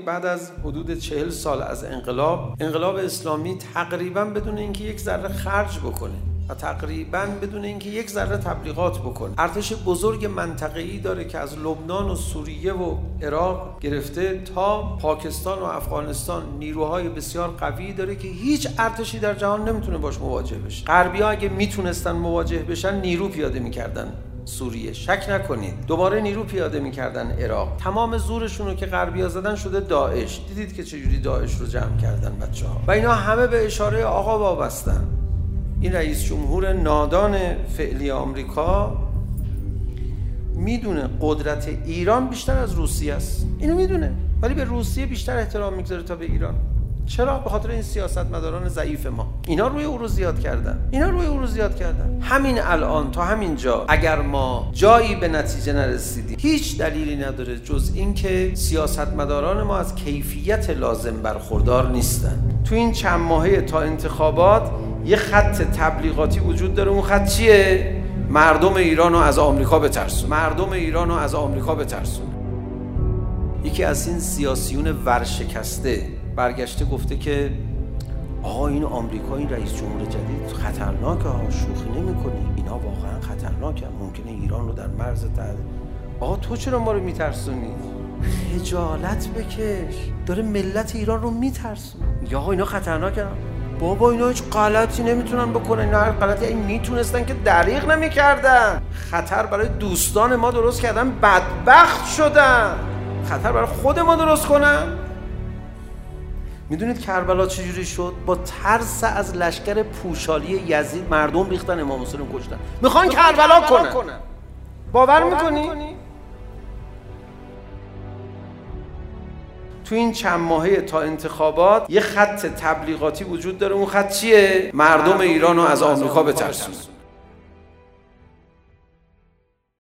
بعد از حدود 40 سال از انقلاب اسلامی تقریباً بدون اینکه یک ذره خرج بکنه و تقریباً بدون اینکه یک ذره تبلیغات بکنه، ارتش بزرگ منطقه‌ای داره که از لبنان و سوریه و عراق گرفته تا پاکستان و افغانستان نیروهای بسیار قوی داره که هیچ ارتشی در جهان نمیتونه باش مواجه بشه. غربی‌ها اگه میتونستن مواجه بشن نیرو پیاده میکردن سوریه، شک نکنید. دوباره نیرو پیاده میکردن عراق. تمام زورشون رو که غربی‌ها زدن شده داعش. دیدید که چجوری داعش رو جمع کردن بچه‌ها. و اینا همه به اشاره آقا وابستن. این رئیس جمهور نادان فعلی آمریکا میدونه قدرت ایران بیشتر از روسیه است. اینو میدونه، ولی به روسیه بیشتر احترام میگذاره تا به ایران. چرا؟ به خاطر این سیاستمداران ضعیف ما. اینا روی او رو زیاد کردن. همین الان تا همین جا اگر ما جایی به نتیجه نرسیدیم، هیچ دلیلی نداره جز اینکه سیاستمداران ما از کیفیت لازم برخوردار نیستن. تو این چند ماهه تا انتخابات یه خط تبلیغاتی وجود داره. اون خط چیه؟ مردم ایران رو از آمریکا بترسون. یکی از این سیاسیون ورشکسته برگشته گفته که آقا این آمریکا، این رئیس جمهور جدید خطرناکه ها، شوخی نمی‌کنی، اینا واقعا خطرناکه، ممکنه ایران رو در مرز تهدید. آقا تو چرا ما رو میترسونی؟ خجالت بکش، داره ملت ایران رو میترسونه. یا آقا اینا خطرناکه. بابا اینا هیچ غلطی نمیتونن بکنن، اینا هر غلطی این میتونستن که دریغ نمیکردن. خطر برای دوستان ما درست کردن، بدبخت شدن. خطر برای خود ما درست کنن. میدونید کربلا چجوری شد؟ با ترس از لشکر پوشالی یزید مردم ریختن امام حسین رو کشتن. میخوان کربلا کنن. باور میکنی؟ تو این چند ماهه تا انتخابات یه خط تبلیغاتی وجود داره. اون خط چیه؟ مردم ایران رو از آمریکا بترسون.